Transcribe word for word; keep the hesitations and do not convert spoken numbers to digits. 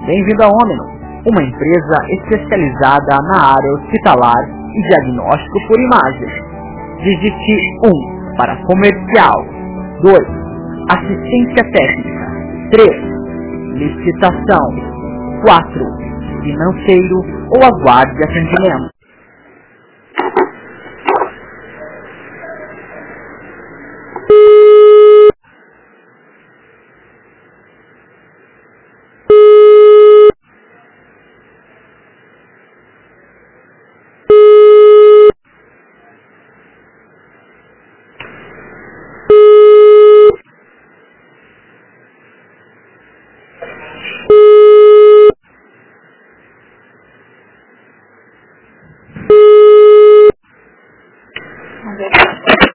Bem-vindo a Omeno, uma empresa especializada na área hospitalar e diagnóstico por imagem. Digite um para comercial, dois assistência técnica, três licitação, quatro financeiro ou aguarde atendimento.